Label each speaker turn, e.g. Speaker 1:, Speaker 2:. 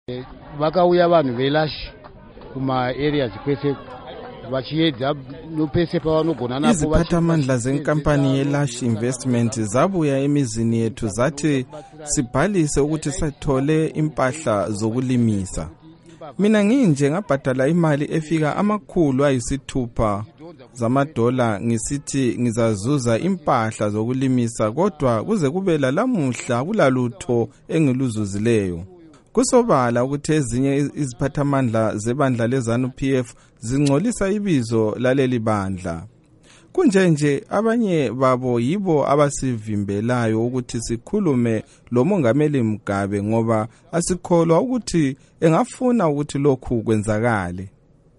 Speaker 1: Vakauya vanhu velashi kuma areas kwese vachiedza nopese pavanogona napo.
Speaker 2: Iziphathamandla zenkampani yeLash Investment zabuya emizini yethu zathi sibhalise ukuthi sathole impahla zokulimisa. Mina nginje ngabhadala imali efika $600 zamadola ngisithi ngizazuza impahla zokulimisa, kodwa kuze kube lamuhla akulalutho engiluzuzileyo. Kusobala ukuthi ezinye iziphathamandla zebandla leZANU-PF zingcolisa ibizo laleli bandla. Kunjenje abanye babo yibo abasivimbelayo ukuthi sikhulume loMongameli Mugabe ngoba asikholwa ukuthi engafuna ukuthi lokhu kwenzakale.